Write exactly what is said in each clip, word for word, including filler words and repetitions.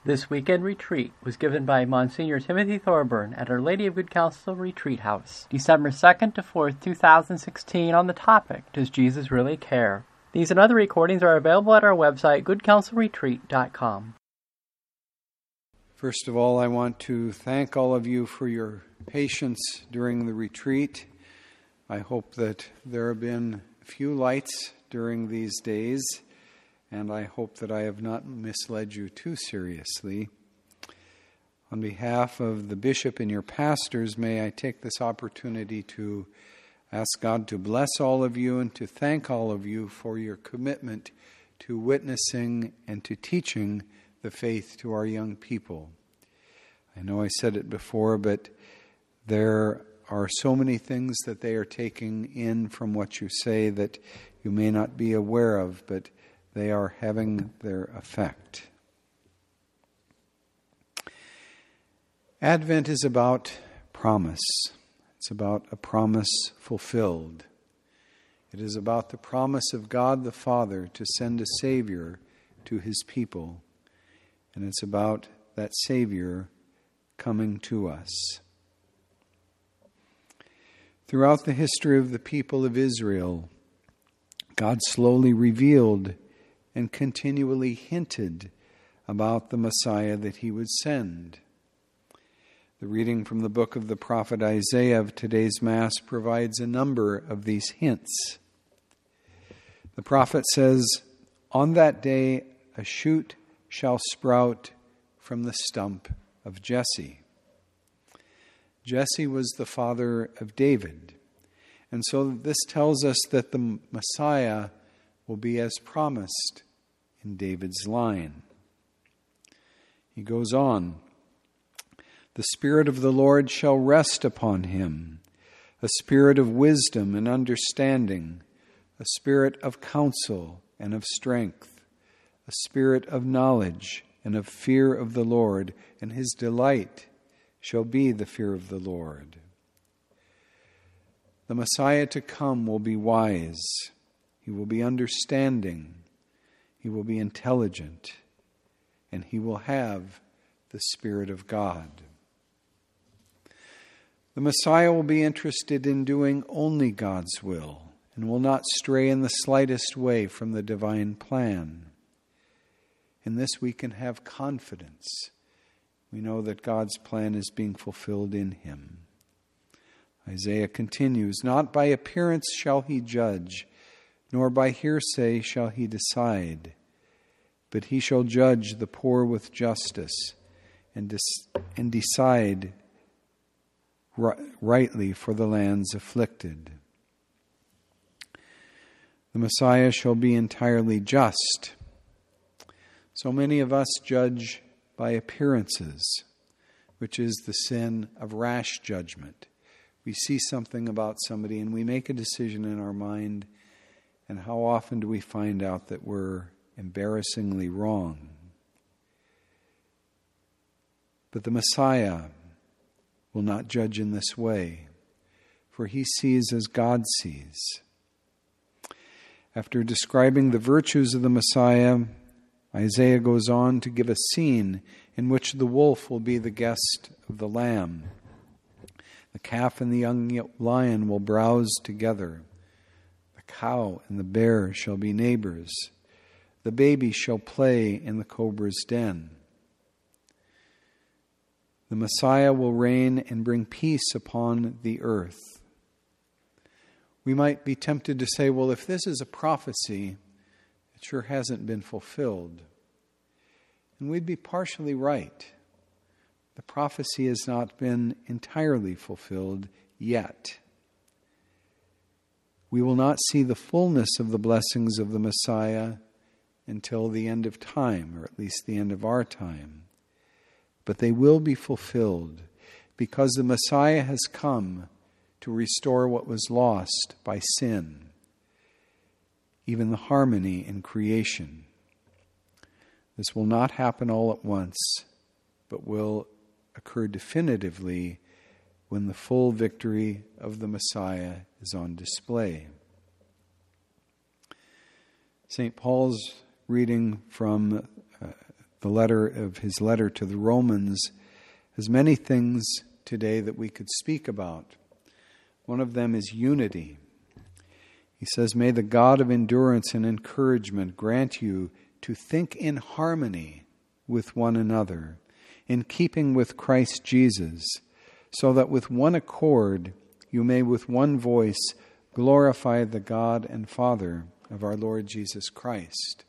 This weekend retreat was given by Monsignor Timothy Thorburn at Our Lady of Good Counsel Retreat House, December second to fourth, two thousand sixteen, on the topic, Does Jesus Really Care? These and other recordings are available at our website, good counsel retreat dot com. First of all, I want to thank all of you for your patience during the retreat. I hope that there have been a few lights during these days, and I hope that I have not misled you too seriously. On behalf of the bishop and your pastors, may I take this opportunity to ask God to bless all of you and to thank all of you for your commitment to witnessing and to teaching the faith to our young people. I know I said it before, but there are so many things that they are taking in from what you say that you may not be aware of, but they are having their effect. Advent is about promise. It's about a promise fulfilled. It is about the promise of God the Father to send a Savior to His people. And it's about that Savior coming to us. Throughout the history of the people of Israel, God slowly revealed and continually hinted about the Messiah that He would send. The reading from the book of the prophet Isaiah of today's Mass provides a number of these hints. The prophet says, "On that day a shoot shall sprout from the stump of Jesse." Jesse was the father of David. And so this tells us that the Messiah will be as promised in David's line. He goes on, "The Spirit of the Lord shall rest upon him, a spirit of wisdom and understanding, a spirit of counsel and of strength, a spirit of knowledge and of fear of the Lord, and his delight shall be the fear of the Lord." The Messiah to come will be wise. He will be understanding. He will be intelligent. And he will have the Spirit of God. The Messiah will be interested in doing only God's will and will not stray in the slightest way from the divine plan. In this we can have confidence. We know that God's plan is being fulfilled in him. Isaiah continues, "Not by appearance shall he judge, nor by hearsay shall he decide, but he shall judge the poor with justice and, dis- and decide rightly for the lands afflicted." The Messiah shall be entirely just. So many of us judge by appearances, which is the sin of rash judgment. We see something about somebody and we make a decision in our mind, and how often do we find out that we're embarrassingly wrong? But the Messiah will not judge in this way, for he sees as God sees. After describing the virtues of the Messiah, Isaiah goes on to give a scene in which the wolf will be the guest of the lamb. The calf and the young lion will browse together. The cow and the bear shall be neighbors. The baby shall play in the cobra's den. The Messiah will reign and bring peace upon the earth. We might be tempted to say, well, if this is a prophecy, it sure hasn't been fulfilled. And we'd be partially right. The prophecy has not been entirely fulfilled yet. We will not see the fullness of the blessings of the Messiah until the end of time, or at least the end of our time. But they will be fulfilled because the Messiah has come to restore what was lost by sin, even the harmony in creation. This will not happen all at once, but will occur definitively when the full victory of the Messiah is on display. Saint Paul's reading from uh, the the letter of his letter to the Romans has many things today that we could speak about. One of them is unity. He says, "May the God of endurance and encouragement grant you to think in harmony with one another, in keeping with Christ Jesus, so that with one accord you may with one voice glorify the God and Father of our Lord Jesus Christ."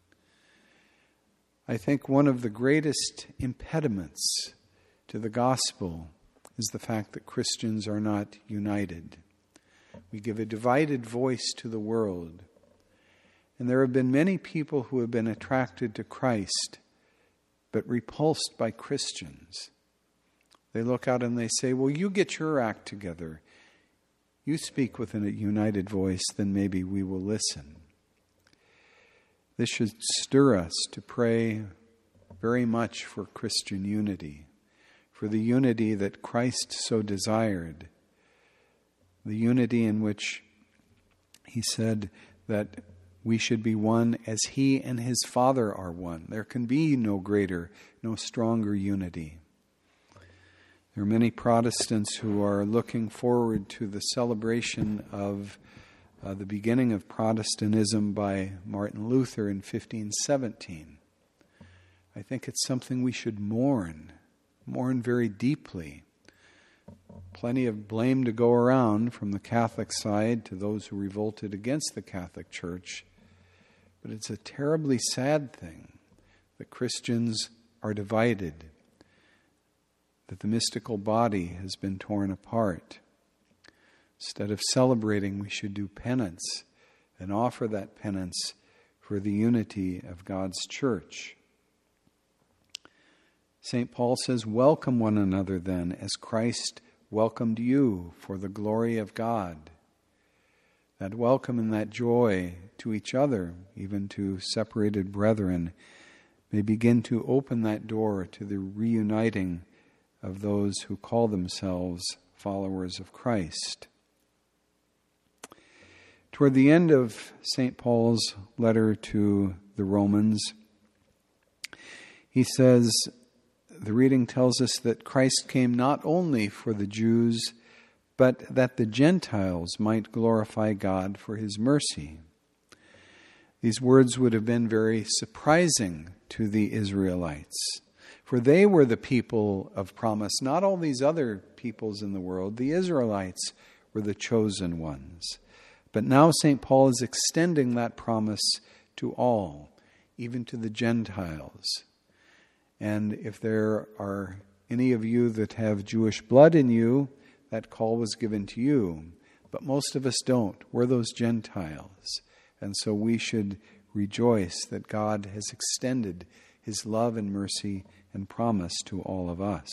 I think one of the greatest impediments to the gospel is the fact that Christians are not united. We give a divided voice to the world. And there have been many people who have been attracted to Christ, but repulsed by Christians. They look out and they say, well, you get your act together. You speak with a united voice, then maybe we will listen. This should stir us to pray very much for Christian unity, for the unity that Christ so desired, the unity in which he said that we should be one as he and his Father are one. There can be no greater, no stronger unity. There are many Protestants who are looking forward to the celebration of uh, the beginning of Protestantism by Martin Luther in fifteen seventeen. I think it's something we should mourn, mourn very deeply. Plenty of blame to go around from the Catholic side to those who revolted against the Catholic Church. But it's a terribly sad thing that Christians are divided, that the mystical body has been torn apart. Instead of celebrating, we should do penance and offer that penance for the unity of God's church. Saint Paul says, "Welcome one another then, as Christ welcomed you for the glory of God." That welcome and that joy to each other, even to separated brethren, may begin to open that door to the reuniting of those who call themselves followers of Christ. Toward the end of Saint Paul's letter to the Romans, he says, the reading tells us that Christ came not only for the Jews, but that the Gentiles might glorify God for his mercy. These words would have been very surprising to the Israelites, for they were the people of promise, not all these other peoples in the world. The Israelites were the chosen ones. But now Saint Paul is extending that promise to all, even to the Gentiles. And if there are any of you that have Jewish blood in you, that call was given to you. But most of us don't. We're those Gentiles. And so we should rejoice that God has extended his love and mercy and promise to all of us.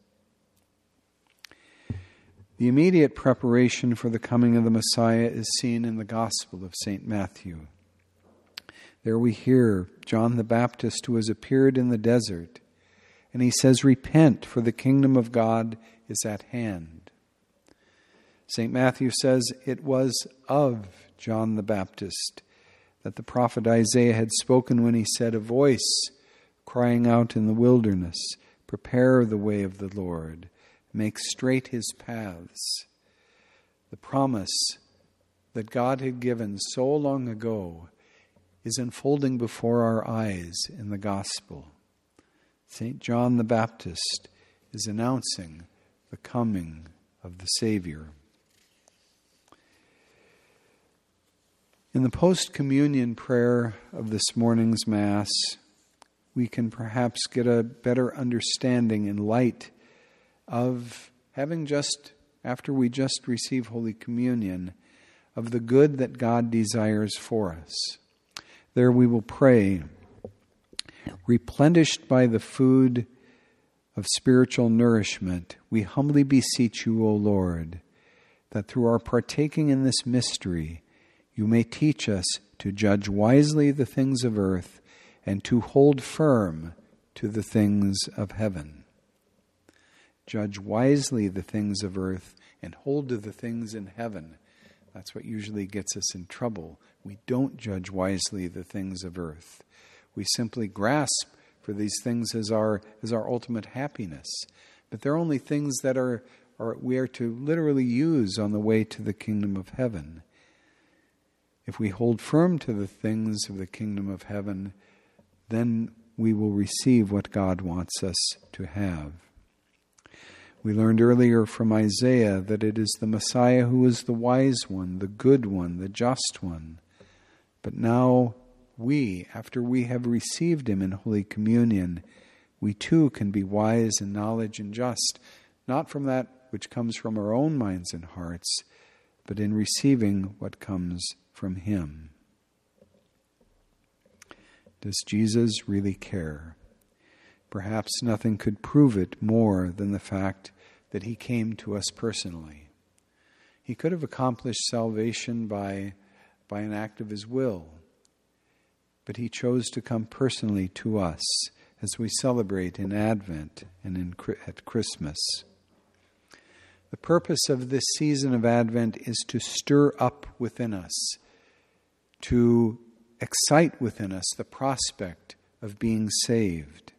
The immediate preparation for the coming of the Messiah is seen in the Gospel of Saint Matthew. There we hear John the Baptist, who has appeared in the desert, and he says, "Repent, for the kingdom of God is at hand." Saint Matthew says it was of John the Baptist that the prophet Isaiah had spoken when he said, "A voice crying out in the wilderness, prepare the way of the Lord, make straight his paths." The promise that God had given so long ago is unfolding before our eyes in the gospel. Saint John the Baptist is announcing the coming of the Savior. In the post-communion prayer of this morning's Mass, we can perhaps get a better understanding in light of having just, after we just receive Holy Communion, of the good that God desires for us. There we will pray, "Replenished by the food of spiritual nourishment, we humbly beseech you, O Lord, that through our partaking in this mystery, you may teach us to judge wisely the things of earth and to hold firm to the things of heaven." Judge wisely the things of earth and hold to the things in heaven. That's what usually gets us in trouble. We don't judge wisely the things of earth. We simply grasp for these things as our as our ultimate happiness. But they're only things that are, are we are to literally use on the way to the kingdom of heaven. If we hold firm to the things of the kingdom of heaven, then we will receive what God wants us to have. We learned earlier from Isaiah that it is the Messiah who is the wise one, the good one, the just one. But now we, after we have received him in Holy Communion, we too can be wise in knowledge and just, not from that which comes from our own minds and hearts, but in receiving what comes from him. Does Jesus really care? Perhaps nothing could prove it more than the fact that he came to us personally. He could have accomplished salvation by, by an act of his will, but he chose to come personally to us as we celebrate in Advent and in, at Christmas. The purpose of this season of Advent is to stir up within us, to excite within us the prospect of being saved.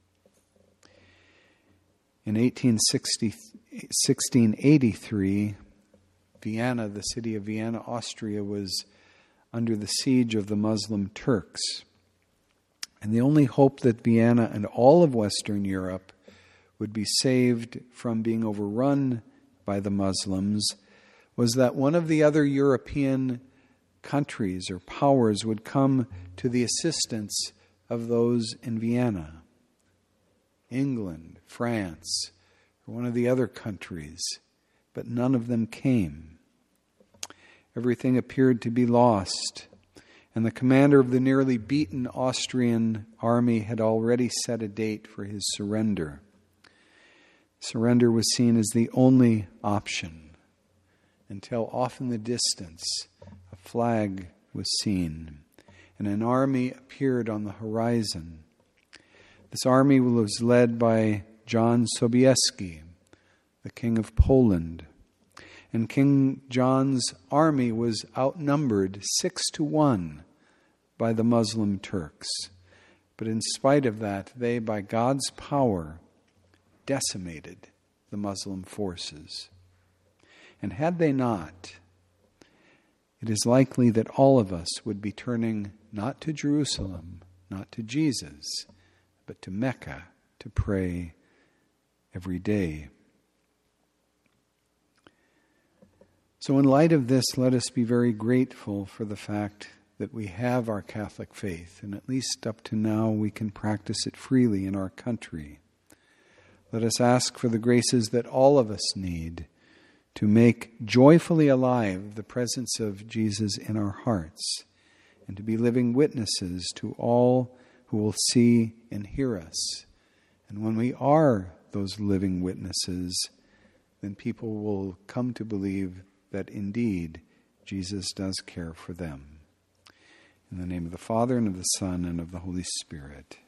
In eighteen eighty-three, Vienna, the city of Vienna, Austria, was under the siege of the Muslim Turks. And the only hope that Vienna and all of Western Europe would be saved from being overrun by the Muslims was that one of the other European countries or powers would come to the assistance of those in Vienna. England, France, or one of the other countries, but none of them came. Everything appeared to be lost, and the commander of the nearly beaten Austrian army had already set a date for his surrender. Surrender was seen as the only option, until off in the distance a flag was seen, and an army appeared on the horizon. This army was led by John Sobieski, the King of Poland. And King John's army was outnumbered six to one by the Muslim Turks. But in spite of that, they, by God's power, decimated the Muslim forces. And had they not, it is likely that all of us would be turning not to Jerusalem, not to Jesus, but to Mecca to pray every day. So in light of this, let us be very grateful for the fact that we have our Catholic faith, and at least up to now we can practice it freely in our country. Let us ask for the graces that all of us need to make joyfully alive the presence of Jesus in our hearts, and to be living witnesses to all who will see and hear us. And when we are those living witnesses, then people will come to believe that indeed Jesus does care for them. In the name of the Father, and of the Son, and of the Holy Spirit.